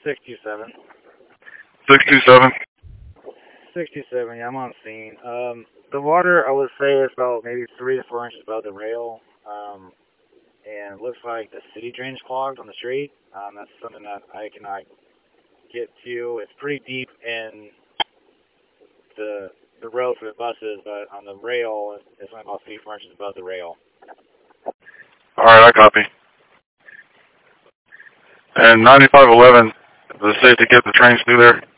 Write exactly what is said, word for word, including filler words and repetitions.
six two seven. six two seven? six two seven, yeah, I'm on scene. Um, the water, I would say, is about maybe three to four inches above the rail. Um, and it looks like the city drain's clogged on the street. Um, that's something that I cannot get to. It's pretty deep in the the road for the buses, but on the rail, it's only about three, four inches above the rail. All right, I copy. And ninety-five eleven, is it safe to get the trains through there?